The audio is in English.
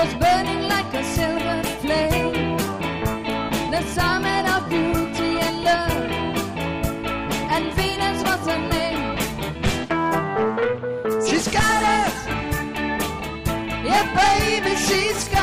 was burning like a silver flame, the summit of beauty and love, and Venus was her name. She's got it, yeah baby, she's got it.